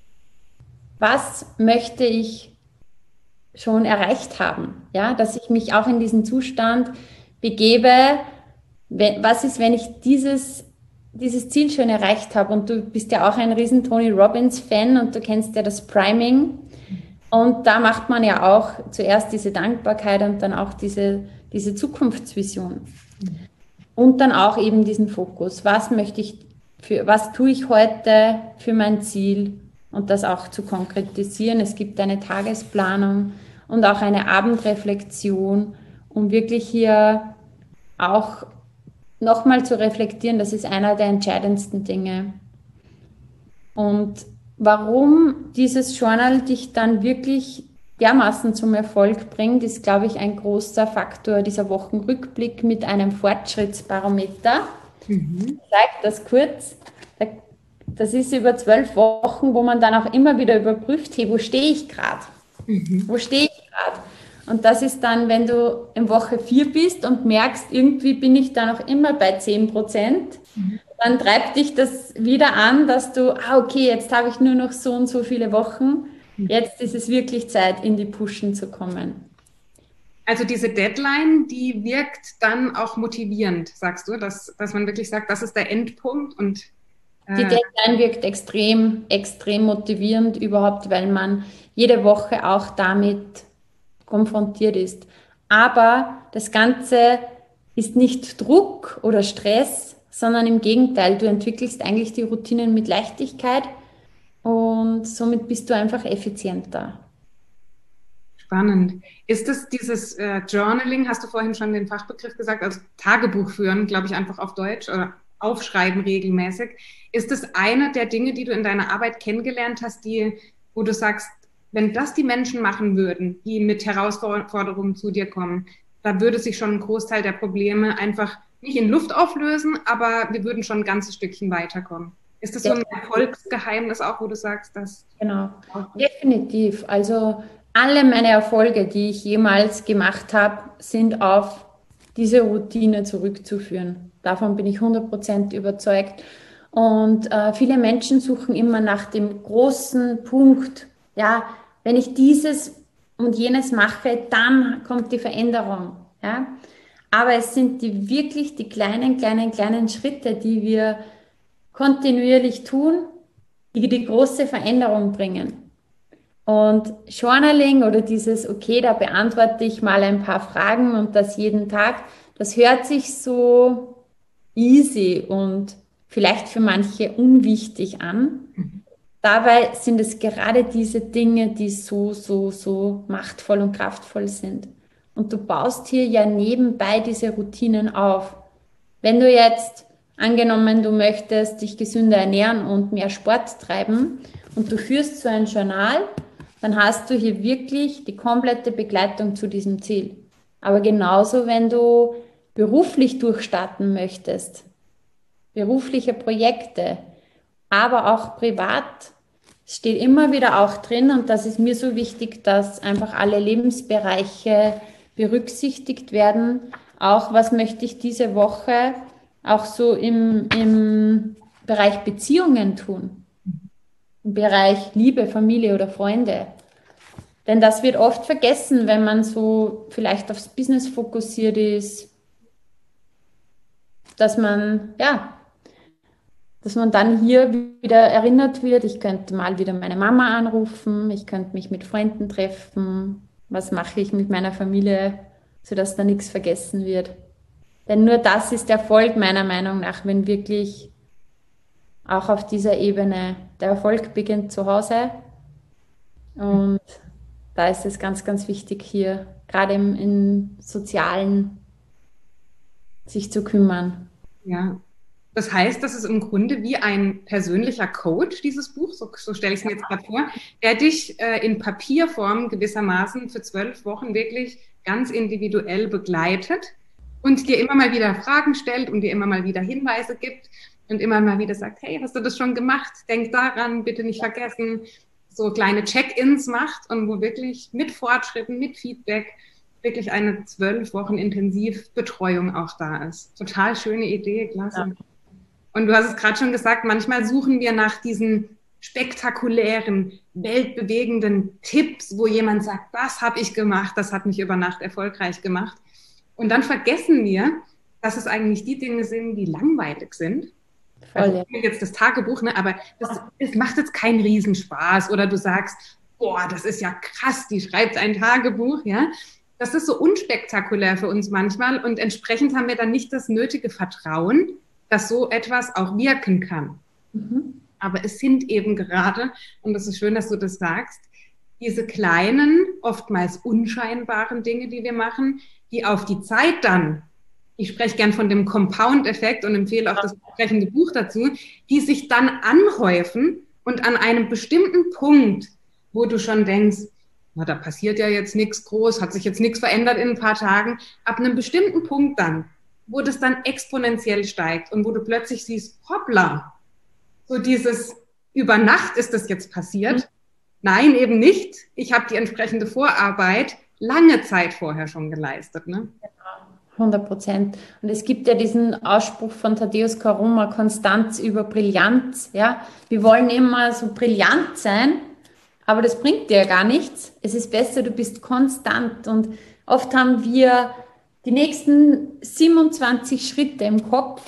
Speaker 2: Was möchte ich schon erreicht haben? Ja, dass ich mich auch in diesen Zustand begebe. Was ist, wenn ich dieses, dieses Ziel schon erreicht habe? Und du bist ja auch ein riesen Tony Robbins Fan und du kennst ja das Priming. Und da macht man ja auch zuerst diese Dankbarkeit und dann auch diese, diese Zukunftsvision. Und dann auch eben diesen Fokus. Was möchte ich für, was tue ich heute für mein Ziel? Und das auch zu konkretisieren. Es gibt eine Tagesplanung und auch eine Abendreflexion, um wirklich hier auch nochmal zu reflektieren. Das ist einer der entscheidendsten Dinge. Und warum dieses Journal dich dann wirklich dermaßen zum Erfolg bringt, ist, glaube ich, ein großer Faktor dieser Wochenrückblick mit einem Fortschrittsbarometer.
Speaker 1: Mhm.
Speaker 2: Ich zeige das kurz. Das ist über zwölf Wochen, wo man dann auch immer wieder überprüft, hey, wo stehe ich gerade? Mhm. Wo stehe ich gerade? Und das ist dann, wenn du in Woche vier bist und merkst, irgendwie bin ich da noch immer bei zehn Prozent, mhm. dann treibt dich das wieder an, dass du, ah, okay, jetzt habe ich nur noch so und so viele Wochen. Jetzt ist es wirklich Zeit, in die Pushen zu kommen.
Speaker 1: Also diese Deadline, die wirkt dann auch motivierend, sagst du, dass, dass man wirklich sagt, das ist der Endpunkt und
Speaker 2: die Deadline wirkt extrem, extrem motivierend überhaupt, weil man jede Woche auch damit konfrontiert ist. Aber das Ganze ist nicht Druck oder Stress, sondern im Gegenteil, du entwickelst eigentlich die Routinen mit Leichtigkeit und somit bist du einfach effizienter.
Speaker 1: Spannend. Ist es dieses äh, Journaling, hast du vorhin schon den Fachbegriff gesagt, also Tagebuch führen, glaube ich, einfach auf Deutsch oder aufschreiben regelmäßig. Ist es eine der Dinge, die du in deiner Arbeit kennengelernt hast, die, wo du sagst, wenn das die Menschen machen würden, die mit Herausforderungen zu dir kommen, da würde sich schon ein Großteil der Probleme einfach nicht in Luft auflösen, aber wir würden schon ein ganzes Stückchen weiterkommen. Ist das so ein Erfolgsgeheimnis auch, wo du sagst, dass...
Speaker 2: Genau, definitiv. Also alle meine Erfolge, die ich jemals gemacht habe, sind auf diese Routine zurückzuführen. Davon bin ich hundert Prozent überzeugt. Und äh, viele Menschen suchen immer nach dem großen Punkt. Ja, wenn ich dieses und jenes mache, dann kommt die Veränderung. Ja? Aber es sind die wirklich die kleinen, kleinen, kleinen Schritte, die wir kontinuierlich tun, die die große Veränderung bringen. Und Journaling oder dieses, okay, da beantworte ich mal ein paar Fragen und das jeden Tag, das hört sich so easy und vielleicht für manche unwichtig an. Dabei sind es gerade diese Dinge, die so, so, so machtvoll und kraftvoll sind. Und du baust hier ja nebenbei diese Routinen auf. Wenn du jetzt, angenommen, du möchtest dich gesünder ernähren und mehr Sport treiben und du führst so ein Journal, dann hast du hier wirklich die komplette Begleitung zu diesem Ziel. Aber genauso, wenn du beruflich durchstarten möchtest, berufliche Projekte, aber auch privat, Es steht immer wieder auch drin und das ist mir so wichtig, dass einfach alle Lebensbereiche berücksichtigt werden. Auch was möchte ich diese Woche auch so im, im Bereich Beziehungen tun, im Bereich Liebe, Familie oder Freunde. Denn das wird oft vergessen, wenn man so vielleicht aufs Business fokussiert ist, dass man, ja, dass man dann hier wieder erinnert wird, ich könnte mal wieder meine Mama anrufen, ich könnte mich mit Freunden treffen, was mache ich mit meiner Familie, sodass da nichts vergessen wird. Denn nur das ist Erfolg meiner Meinung nach, wenn wirklich auch auf dieser Ebene der Erfolg beginnt zu Hause. Und da ist es ganz, ganz wichtig, hier gerade im, im Sozialen sich zu kümmern.
Speaker 1: Ja. Das heißt, das ist im Grunde wie ein persönlicher Coach, dieses Buch, so, so stelle ich es mir jetzt gerade vor, der dich äh, in Papierform gewissermaßen für zwölf Wochen wirklich ganz individuell begleitet und dir immer mal wieder Fragen stellt und dir immer mal wieder Hinweise gibt und immer mal wieder sagt, hey, hast du das schon gemacht? Denk daran, bitte nicht vergessen. So kleine Check-ins macht und wo wirklich mit Fortschritten, mit Feedback wirklich eine zwölf Wochen Intensivbetreuung auch da ist. Total schöne Idee, klasse. Ja. Und du hast es gerade schon gesagt, manchmal suchen wir nach diesen spektakulären, weltbewegenden Tipps, wo jemand sagt, das habe ich gemacht, das hat mich über Nacht erfolgreich gemacht. Und dann vergessen wir, dass es eigentlich die Dinge sind, die langweilig sind. Voll, also jetzt das Tagebuch, ne? Aber das, das macht jetzt keinen Riesenspaß. Oder du sagst, boah, das ist ja krass, die schreibt ein Tagebuch, ja. Das ist so unspektakulär für uns manchmal und entsprechend haben wir dann nicht das nötige Vertrauen, dass so etwas auch wirken kann. Mhm. Aber es sind eben gerade, und das ist schön, dass du das sagst, diese kleinen, oftmals unscheinbaren Dinge, die wir machen, die auf die Zeit dann, ich spreche gern von dem Compound-Effekt und empfehle auch das entsprechende Buch dazu, die sich dann anhäufen und an einem bestimmten Punkt, wo du schon denkst, na, da passiert ja jetzt nichts groß, hat sich jetzt nichts verändert in ein paar Tagen, ab einem bestimmten Punkt dann, wo das dann exponentiell steigt und wo du plötzlich siehst, hoppla, so dieses, über Nacht ist das jetzt passiert. Mhm. Nein, eben nicht. Ich habe die entsprechende Vorarbeit lange Zeit vorher schon geleistet. Ne?
Speaker 2: hundert Prozent. Und es gibt ja diesen Ausspruch von Tadeusz Koroma, Konstanz über Brillanz. Ja? Wir wollen immer so brillant sein, aber das bringt dir ja gar nichts. Es ist besser, du bist konstant. Und oft haben wir die nächsten siebenundzwanzig Schritte im Kopf.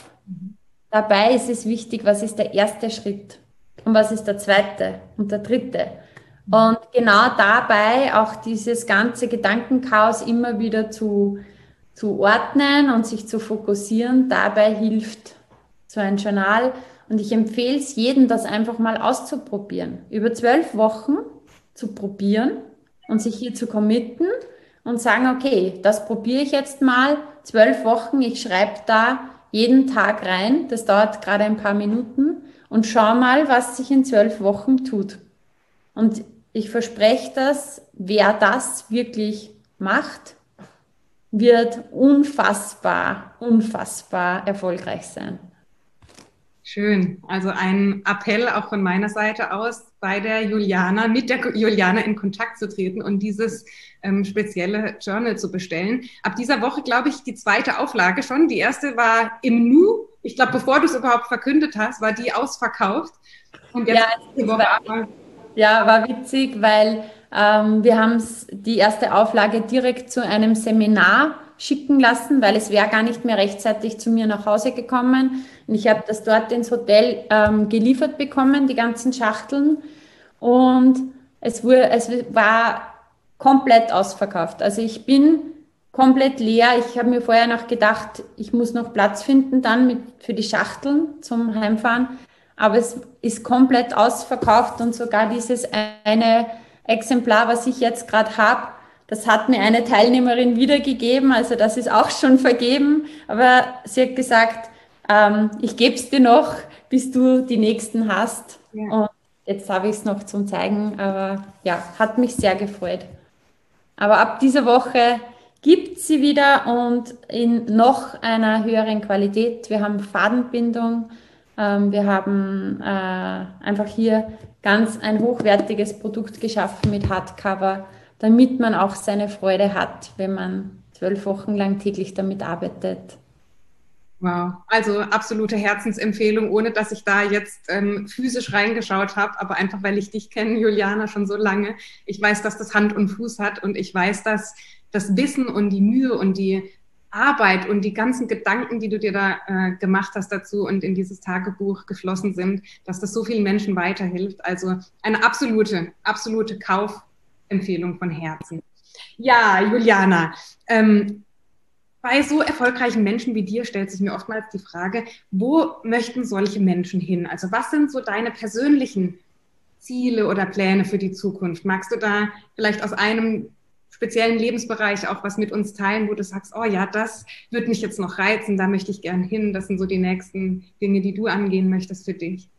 Speaker 2: Dabei ist es wichtig, was ist der erste Schritt und was ist der zweite und der dritte. Und genau dabei auch dieses ganze Gedankenchaos immer wieder zu, zu ordnen und sich zu fokussieren, dabei hilft so ein Journal. Und ich empfehle es jedem, das einfach mal auszuprobieren. Über zwölf Wochen zu probieren und sich hier zu committen und sagen, okay, das probiere ich jetzt mal, zwölf Wochen, ich schreibe da jeden Tag rein, das dauert gerade ein paar Minuten und schau mal, was sich in zwölf Wochen tut. Und ich verspreche das, wer das wirklich macht, wird unfassbar, unfassbar erfolgreich sein.
Speaker 1: Schön. Also ein Appell auch von meiner Seite aus, bei der Juliana, mit der Juliana in Kontakt zu treten und dieses ähm, spezielle Journal zu bestellen. Ab dieser Woche, glaube ich, die zweite Auflage schon. Die erste war im Nu. Ich glaube, bevor du es überhaupt verkündet hast, war die ausverkauft. Und jetzt
Speaker 2: ja,
Speaker 1: die Woche
Speaker 2: war, ja, war witzig, weil ähm, wir haben die erste Auflage direkt zu einem Seminar schicken lassen, weil es wäre gar nicht mehr rechtzeitig zu mir nach Hause gekommen. Und ich habe das dort ins Hotel ähm, geliefert bekommen, die ganzen Schachteln. Und es, wurde, es war komplett ausverkauft. Also ich bin komplett leer. Ich habe mir vorher noch gedacht, ich muss noch Platz finden dann mit, für die Schachteln zum Heimfahren. Aber es ist komplett ausverkauft und sogar dieses eine Exemplar, was ich jetzt gerade habe, das hat mir eine Teilnehmerin wiedergegeben, also das ist auch schon vergeben, aber sie hat gesagt, ähm, ich gebe es dir noch, bis du die nächsten hast. Ja. Und jetzt habe ich es noch zum Zeigen, aber ja, hat mich sehr gefreut. Aber ab dieser Woche gibt es sie wieder und in noch einer höheren Qualität. Wir haben Fadenbindung, Ähm, wir haben äh, einfach hier ganz ein hochwertiges Produkt geschaffen mit Hardcover, damit man auch seine Freude hat, wenn man zwölf Wochen lang täglich damit arbeitet.
Speaker 1: Wow, also absolute Herzensempfehlung, ohne dass ich da jetzt ähm, physisch reingeschaut habe, aber einfach weil ich dich kenne, Juliana, schon so lange. Ich weiß, dass das Hand und Fuß hat und ich weiß, dass das Wissen und die Mühe und die Arbeit und die ganzen Gedanken, die du dir da äh, gemacht hast dazu und in dieses Tagebuch geflossen sind, dass das so vielen Menschen weiterhilft. Also eine absolute, absolute Kaufempfehlung von Herzen. Ja, Juliana, ähm, bei so erfolgreichen Menschen wie dir stellt sich mir oftmals die Frage, wo möchten solche Menschen hin? Also was sind so deine persönlichen Ziele oder Pläne für die Zukunft? Magst du da vielleicht aus einem speziellen Lebensbereich auch was mit uns teilen, wo du sagst, oh ja, das wird mich jetzt noch reizen, da möchte ich gern hin. Das sind so die nächsten Dinge, die du angehen möchtest für dich.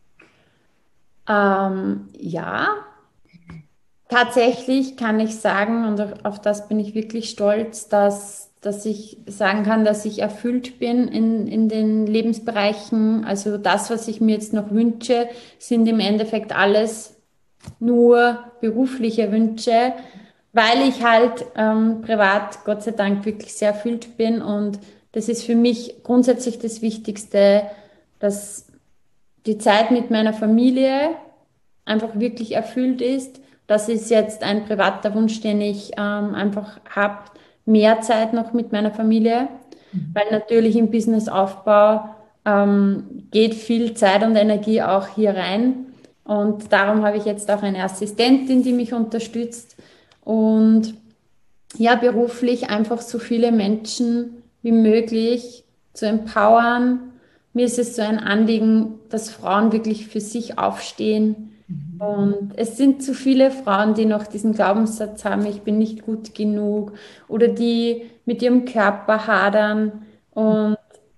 Speaker 2: Ähm, ja, tatsächlich kann ich sagen, und auf auf das bin ich wirklich stolz, dass, dass ich sagen kann, dass ich erfüllt bin in, in den Lebensbereichen. Also das, was ich mir jetzt noch wünsche, sind im Endeffekt alles nur berufliche Wünsche, weil ich halt ähm, privat, Gott sei Dank, wirklich sehr erfüllt bin. Und das ist für mich grundsätzlich das Wichtigste, dass die Zeit mit meiner Familie einfach wirklich erfüllt ist. Das ist jetzt ein privater Wunsch, den ich ähm, einfach habe, mehr Zeit noch mit meiner Familie, weil natürlich im Businessaufbau ähm, geht viel Zeit und Energie auch hier rein. Und darum habe ich jetzt auch eine Assistentin, die mich unterstützt. Und ja, beruflich einfach so viele Menschen wie möglich zu empowern. Mir ist es so ein Anliegen, dass Frauen wirklich für sich aufstehen. Und es sind zu viele Frauen, die noch diesen Glaubenssatz haben, ich bin nicht gut genug oder die mit ihrem Körper hadern. Und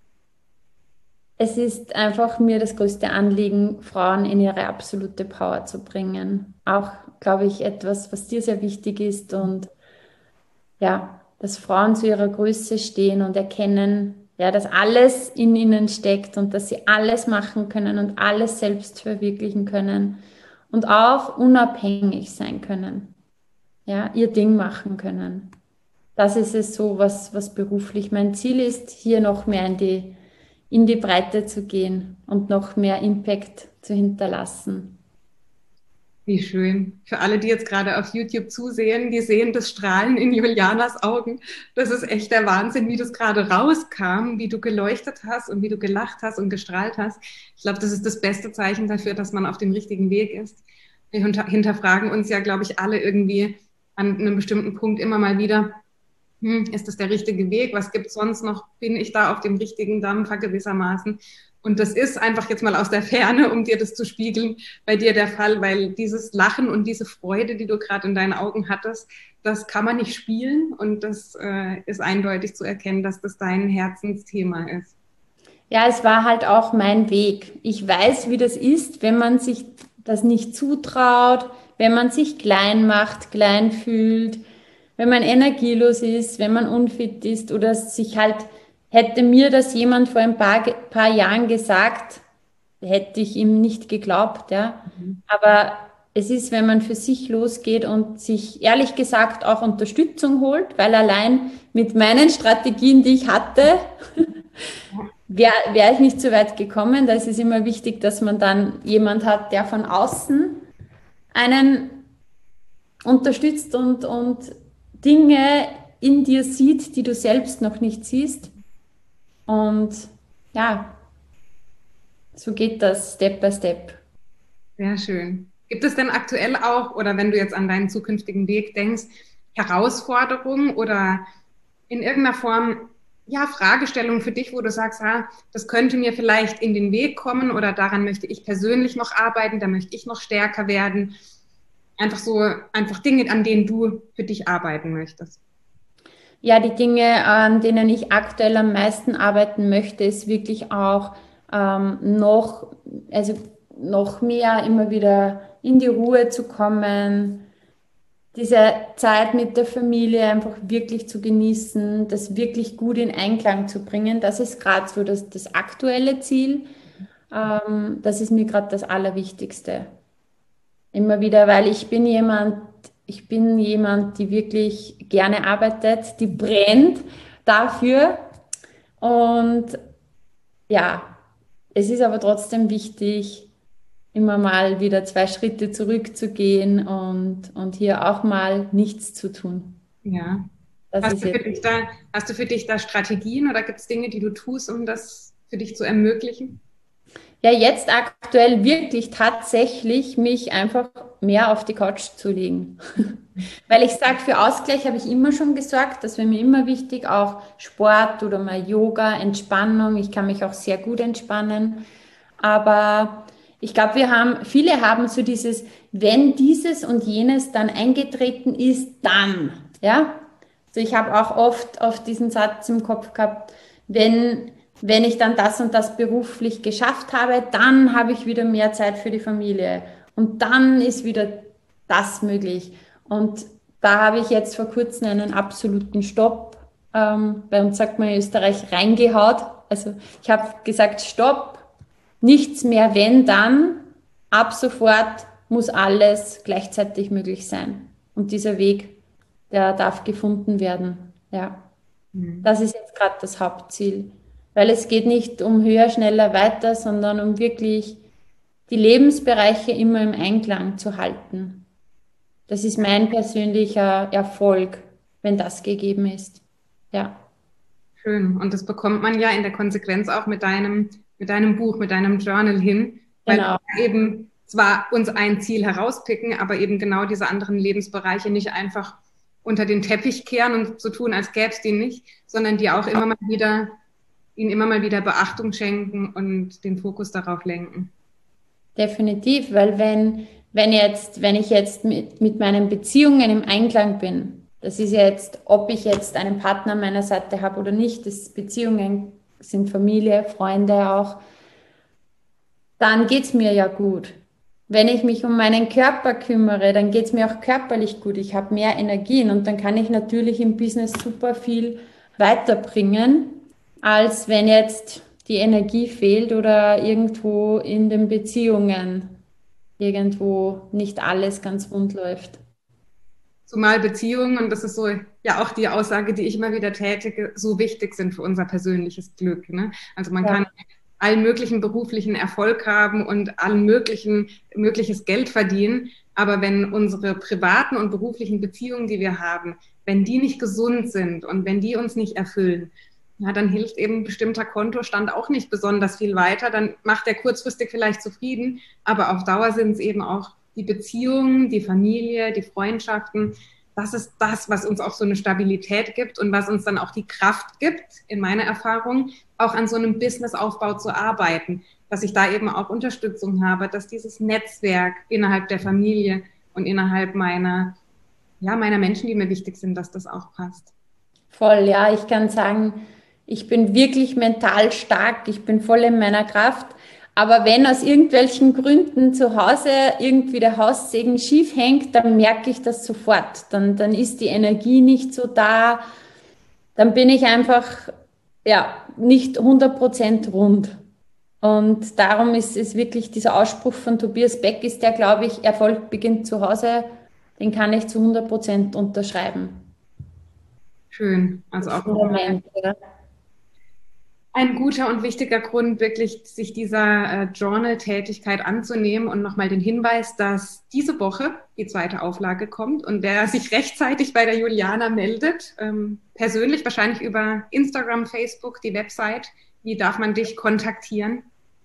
Speaker 2: es ist einfach mir das größte Anliegen, Frauen in ihre absolute Power zu bringen. Auch, glaube ich, etwas, was dir sehr wichtig ist und ja, dass Frauen zu ihrer Größe stehen und erkennen, ja, dass alles in ihnen steckt und dass sie alles machen können und alles selbst verwirklichen können und auch unabhängig sein können, ja, ihr Ding machen können. Das ist es so, was, was beruflich mein Ziel ist, hier noch mehr in die, in die Breite zu gehen und noch mehr Impact zu hinterlassen.
Speaker 1: Wie schön. Für alle, die jetzt gerade auf YouTube zusehen, die sehen das Strahlen in Julianas Augen. Das ist echt der Wahnsinn, wie das gerade rauskam, wie du geleuchtet hast und wie du gelacht hast und gestrahlt hast. Ich glaube, das ist das beste Zeichen dafür, dass man auf dem richtigen Weg ist. Wir hinterfragen uns ja, glaube ich, alle irgendwie an einem bestimmten Punkt immer mal wieder, hm, ist das der richtige Weg? Was gibt es sonst noch? Bin ich da auf dem richtigen Dampfer gewissermaßen? Und das ist einfach jetzt mal aus der Ferne, um dir das zu spiegeln, bei dir der Fall, weil dieses Lachen und diese Freude, die du gerade in deinen Augen hattest, das kann man nicht spielen und das äh, ist eindeutig zu erkennen, dass das dein Herzensthema ist.
Speaker 2: Ja, es war halt auch mein Weg. Ich weiß, wie das ist, wenn man sich das nicht zutraut, wenn man sich klein macht, klein fühlt, wenn man energielos ist, wenn man unfit ist oder sich halt, hätte mir das jemand vor ein paar, paar Jahren gesagt, hätte ich ihm nicht geglaubt, ja. Aber es ist, wenn man für sich losgeht und sich ehrlich gesagt auch Unterstützung holt, weil allein mit meinen Strategien, die ich hatte, wäre wär ich nicht so weit gekommen. Da ist es immer wichtig, dass man dann jemand hat, der von außen einen unterstützt und, und Dinge in dir sieht, die du selbst noch nicht siehst. Und ja, so geht das Step by Step.
Speaker 1: Sehr schön. Gibt es denn aktuell auch, oder wenn du jetzt an deinen zukünftigen Weg denkst, Herausforderungen oder in irgendeiner Form, ja, Fragestellungen für dich, wo du sagst, ah, das könnte mir vielleicht in den Weg kommen oder daran möchte ich persönlich noch arbeiten, da möchte ich noch stärker werden. Einfach so, einfach Dinge, an denen du für dich arbeiten möchtest.
Speaker 2: Ja, die Dinge, an denen ich aktuell am meisten arbeiten möchte, ist wirklich auch ähm, noch, also noch mehr immer wieder in die Ruhe zu kommen, diese Zeit mit der Familie einfach wirklich zu genießen, das wirklich gut in Einklang zu bringen. Das ist gerade so das, das aktuelle Ziel. Ähm, das ist mir gerade das Allerwichtigste. Immer wieder, weil ich bin jemand, ich bin jemand, die wirklich gerne arbeitet, die brennt dafür. Und ja, es ist aber trotzdem wichtig, immer mal wieder zwei Schritte zurückzugehen und, und hier auch mal nichts zu tun.
Speaker 1: Ja.
Speaker 2: Das
Speaker 1: Hast
Speaker 2: ist
Speaker 1: du für
Speaker 2: jetzt.
Speaker 1: dich da, hast du für dich da Strategien oder gibt es Dinge, die du tust, um das für dich zu ermöglichen?
Speaker 2: Ja, jetzt aktuell wirklich tatsächlich mich einfach mehr auf die Couch zu legen. Weil ich sage, für Ausgleich habe ich immer schon gesorgt, das wäre mir immer wichtig, auch Sport oder mal Yoga, Entspannung. Ich kann mich auch sehr gut entspannen. Aber ich glaube, wir haben, viele haben so dieses, wenn dieses und jenes dann eingetreten ist, dann, ja. Also ich habe auch oft oft diesen Satz im Kopf gehabt, wenn, wenn ich dann das und das beruflich geschafft habe, dann habe ich wieder mehr Zeit für die Familie. Und dann ist wieder das möglich. Und da habe ich jetzt vor kurzem einen absoluten Stopp, ähm, bei uns sagt man in Österreich, reingehaut. Also ich habe gesagt, Stopp, nichts mehr, wenn, dann, ab sofort muss alles gleichzeitig möglich sein. Und dieser Weg, der darf gefunden werden. Ja,
Speaker 1: Mhm.
Speaker 2: das ist jetzt gerade das Hauptziel. Weil es geht nicht um höher, schneller, weiter, sondern um wirklich die Lebensbereiche immer im Einklang zu halten. Das ist mein persönlicher Erfolg, wenn das gegeben ist. Ja,
Speaker 1: Schön. Und das bekommt man ja in der Konsequenz auch mit deinem, mit deinem Buch, mit deinem Journal hin, weil
Speaker 2: genau.
Speaker 1: wir eben zwar uns ein Ziel herauspicken, aber eben genau diese anderen Lebensbereiche nicht einfach unter den Teppich kehren und so tun, als gäbe es die nicht, sondern die auch immer mal wieder, ihnen immer mal wieder Beachtung schenken und den Fokus darauf lenken.
Speaker 2: Definitiv, weil wenn, wenn jetzt, wenn ich jetzt mit, mit meinen Beziehungen im Einklang bin, das ist jetzt, ob ich jetzt einen Partner an meiner Seite habe oder nicht, das Beziehungen sind Familie, Freunde auch, dann geht's mir ja gut. Wenn ich mich um meinen Körper kümmere, dann geht's mir auch körperlich gut. Ich habe mehr Energien und dann kann ich natürlich im Business super viel weiterbringen, als wenn jetzt die Energie fehlt oder irgendwo in den Beziehungen irgendwo nicht alles ganz rund läuft.
Speaker 1: Zumal Beziehungen, und das ist so ja auch die Aussage, die ich immer wieder tätige, so wichtig sind für unser persönliches Glück. Ne? Also man
Speaker 2: Ja,
Speaker 1: kann allen möglichen beruflichen Erfolg haben und allen möglichen mögliches Geld verdienen, aber wenn unsere privaten und beruflichen Beziehungen, die wir haben, wenn die nicht gesund sind und wenn die uns nicht erfüllen, ja, dann hilft eben ein bestimmter Kontostand auch nicht besonders viel weiter. Dann macht er kurzfristig vielleicht zufrieden, aber auf Dauer sind es eben auch die Beziehungen, die Familie, die Freundschaften. Das ist das, was uns auch so eine Stabilität gibt und was uns dann auch die Kraft gibt, in meiner Erfahrung, auch an so einem Businessaufbau zu arbeiten, dass ich da eben auch Unterstützung habe, dass dieses Netzwerk innerhalb der Familie und innerhalb meiner, ja, meiner Menschen, die mir wichtig sind, dass das auch passt.
Speaker 2: voll, ja. Ich kann sagen, ich bin wirklich mental stark, ich bin voll in meiner Kraft. Aber wenn aus irgendwelchen Gründen zu Hause irgendwie der Haussegen schief hängt, dann merke ich das sofort. Dann, dann ist die Energie nicht so da. Dann bin ich einfach, ja, nicht hundert Prozent rund. Und darum ist es wirklich dieser Ausspruch von Tobias Beck, ist der, glaube ich, Erfolg beginnt zu Hause, den kann ich zu hundert Prozent unterschreiben.
Speaker 1: Schön. Also
Speaker 2: Das
Speaker 1: auch
Speaker 2: Fundament, ja.
Speaker 1: ein guter und wichtiger Grund, wirklich sich dieser äh, Journal-Tätigkeit anzunehmen und nochmal den Hinweis, dass diese Woche die zweite Auflage kommt und wer sich rechtzeitig bei der Juliana meldet, ähm, persönlich wahrscheinlich über Instagram, Facebook, die Website, wie darf man dich kontaktieren?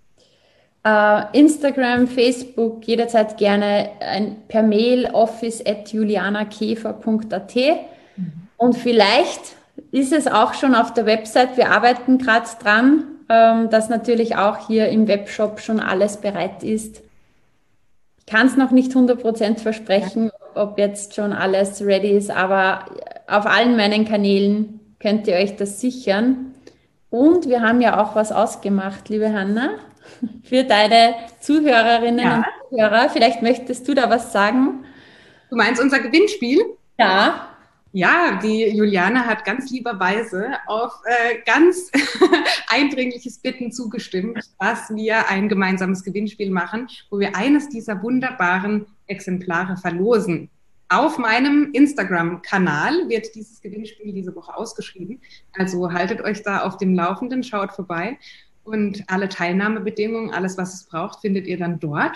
Speaker 2: Äh, Instagram, Facebook, jederzeit gerne ein, per Mail office at julianakäfer punkt a t. Und vielleicht ist es auch schon auf der Website. Wir arbeiten gerade dran, ähm, dass natürlich auch hier im Webshop schon alles bereit ist. Ich kann es noch nicht hundert Prozent versprechen, ob jetzt schon alles ready ist, aber auf allen meinen Kanälen könnt ihr euch das sichern. Und wir haben ja auch was ausgemacht, liebe Hanna, für deine Zuhörerinnen
Speaker 1: Ja.
Speaker 2: und Zuhörer. Vielleicht möchtest du da was sagen?
Speaker 1: Du meinst unser Gewinnspiel?
Speaker 2: Ja.
Speaker 1: Ja, die Juliane hat ganz lieberweise auf äh, ganz eindringliches Bitten zugestimmt, dass wir ein gemeinsames Gewinnspiel machen, wo wir eines dieser wunderbaren Exemplare verlosen. Auf meinem Instagram-Kanal wird dieses Gewinnspiel diese Woche ausgeschrieben. Also haltet euch da auf dem Laufenden, schaut vorbei. Und alle Teilnahmebedingungen, alles, was es braucht, findet ihr dann dort.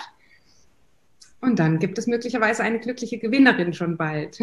Speaker 1: Und dann gibt es möglicherweise eine glückliche Gewinnerin schon bald.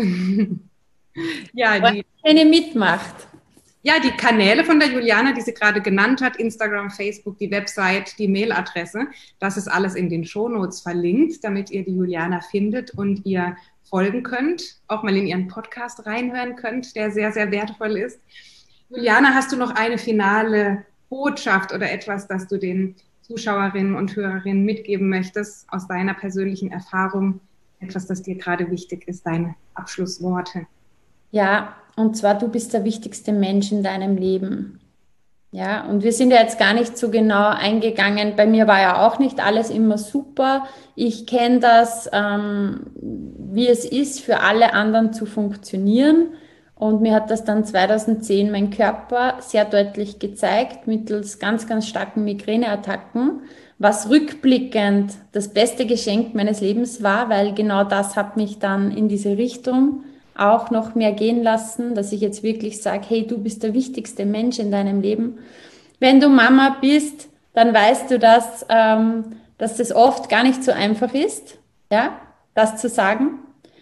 Speaker 1: Ja, die,
Speaker 2: eine mitmacht.
Speaker 1: ja, die Kanäle von der Juliana, die sie gerade genannt hat, Instagram, Facebook, die Website, die Mailadresse, das ist alles in den Shownotes verlinkt, damit ihr die Juliana findet und ihr folgen könnt, auch mal in ihren Podcast reinhören könnt, der sehr, sehr wertvoll ist. Juliana, hast du noch eine finale Botschaft oder etwas, das du den Zuschauerinnen und Hörerinnen mitgeben möchtest aus deiner persönlichen Erfahrung, etwas, das dir gerade wichtig ist, deine Abschlussworte?
Speaker 2: Ja, und zwar, du bist der wichtigste Mensch in deinem Leben. Ja, und wir sind ja jetzt gar nicht so genau eingegangen. Bei mir war ja auch nicht alles immer super. Ich kenne das, ähm, wie es ist, für alle anderen zu funktionieren. Und mir hat das dann zweitausendzehn mein Körper sehr deutlich gezeigt, mittels ganz, ganz starken Migräneattacken, was rückblickend das beste Geschenk meines Lebens war, weil genau das hat mich dann in diese Richtung auch noch mehr gehen lassen, dass ich jetzt wirklich sage, hey, du bist der wichtigste Mensch in deinem Leben. Wenn du Mama bist, dann weißt du, dass, ähm, dass das oft gar nicht so einfach ist, ja, das zu sagen.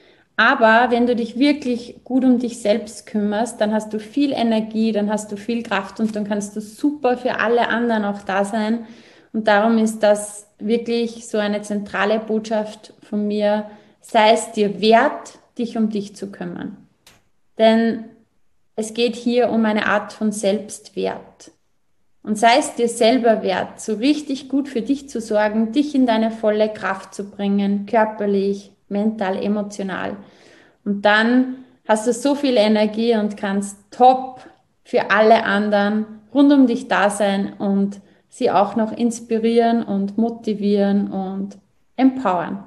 Speaker 2: Aber wenn du dich wirklich gut um dich selbst kümmerst, dann hast du viel Energie, dann hast du viel Kraft und dann kannst du super für alle anderen auch da sein. Und darum ist das wirklich so eine zentrale Botschaft von mir. Sei es dir wert, dich um dich zu kümmern. Denn es geht hier um eine Art von Selbstwert. Und sei es dir selber wert, so richtig gut für dich zu sorgen, dich in deine volle Kraft zu bringen, körperlich, mental, emotional. Und dann hast du so viel Energie und kannst top für alle anderen rund um dich da sein und sie auch noch inspirieren und motivieren und empowern.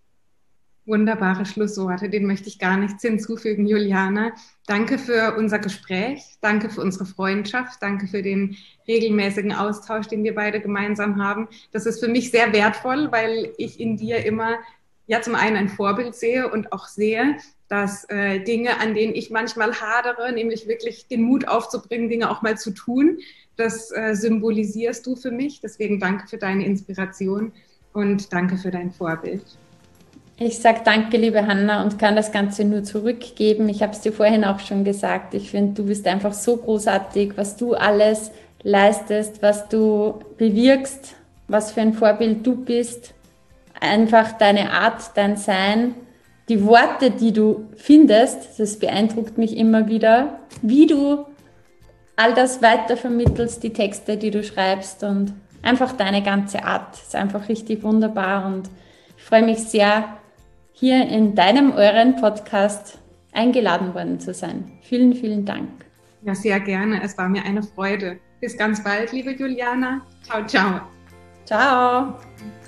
Speaker 1: Wunderbare Schlussworte, denen möchte ich gar nichts hinzufügen, Juliana. Danke für unser Gespräch, danke für unsere Freundschaft, danke für den regelmäßigen Austausch, den wir beide gemeinsam haben. Das ist für mich sehr wertvoll, weil ich in dir immer ja zum einen ein Vorbild sehe und auch sehe, dass äh, Dinge, an denen ich manchmal hadere, nämlich wirklich den Mut aufzubringen, Dinge auch mal zu tun, das äh, symbolisierst du für mich. Deswegen danke für deine Inspiration und danke für dein Vorbild.
Speaker 2: Ich sage danke, liebe Hanna, und kann das Ganze nur zurückgeben. Ich habe es dir vorhin auch schon gesagt. Ich finde, du bist einfach so großartig, was du alles leistest, was du bewirkst, was für ein Vorbild du bist. Einfach deine Art, dein Sein, die Worte, die du findest, das beeindruckt mich immer wieder, wie du all das weitervermittelst, die Texte, die du schreibst und einfach deine ganze Art. Ist einfach richtig wunderbar und ich freue mich sehr, hier in deinem, euren Podcast eingeladen worden zu sein. Vielen, vielen Dank.
Speaker 1: Ja, sehr gerne. Es war mir eine Freude. Bis ganz bald, liebe Juliana. Ciao, ciao.
Speaker 2: Ciao.